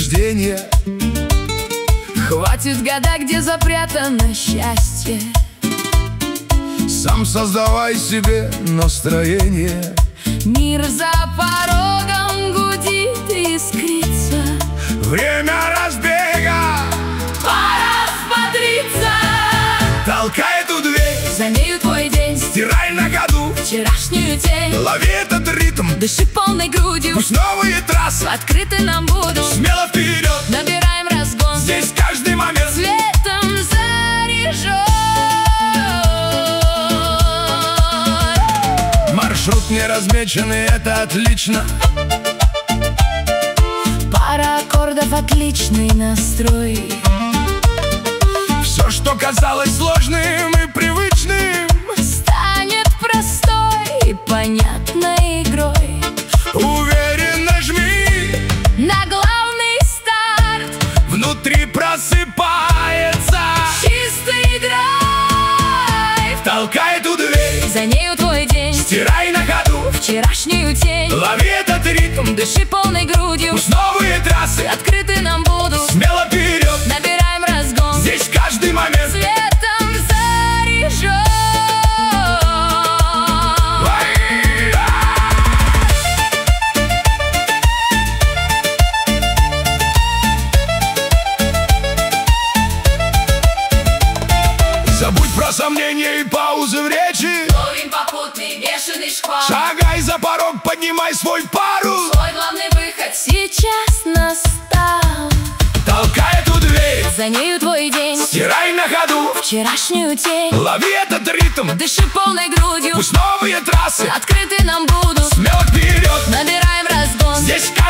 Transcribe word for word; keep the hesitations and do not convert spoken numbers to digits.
предубеждения. Хватит года, где запрятано счастье. Сам создавай себе настроение. Мир за порогом гудит и искрится. Время разбега, Пора взбодриться. толкай эту дверь, За нею твой день, стирай на ходу, вчерашнюю тень. лови этот ритм, Дыши полной грудью, пусть новые трассы открыты нам будут. смело вперед, Набираем разгон, здесь каждый момент светом заряжен. маршрут не размеченный, это отлично. Пара аккордов, отличный настрой. Все, что казалось сложным и привычным, Станет простой и понятной игрой. уверенно жми, На главный старт внутри просыпается. чистый драйв. Толкай эту дверь, За нею твой день, стирай на ходу, вчерашнюю тень. лови этот ритм, Дыши полной грудью, пусть новые трассы открыты нам будут. смело вперед, Набираем разгон, здесь каждый момент светом заряжен. Забудь про сомнения и паузы в речи. Ловим попутный бешеный шквал. Шагай за порог, поднимай свой парус. Твой главный выход сейчас настал. Толкай эту дверь, За нею твой день, стирай на ходу, вчерашнюю тень. лови этот ритм, Дыши полной грудью, пусть новые трассы открыты нам будут. смело вперед, Набираем разгон, здесь каждый